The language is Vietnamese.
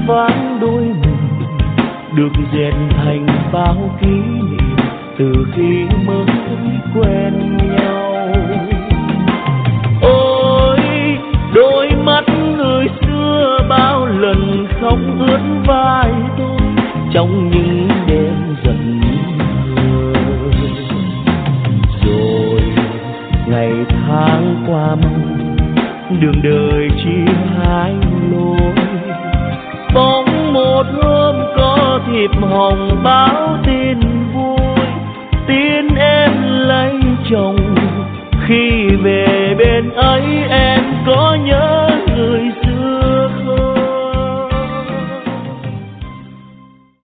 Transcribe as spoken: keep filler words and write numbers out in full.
váng đôi mình được dệt thành bao kỷ niệm từ khi mới quen nhau. Ôi đôi mắt người xưa bao lần khóc ướt vai tôi trong những đêm giận hờn. Rồi ngày tháng qua mong đường đời chia hai lối, bỗng một hôm có thiệp hồng báo tin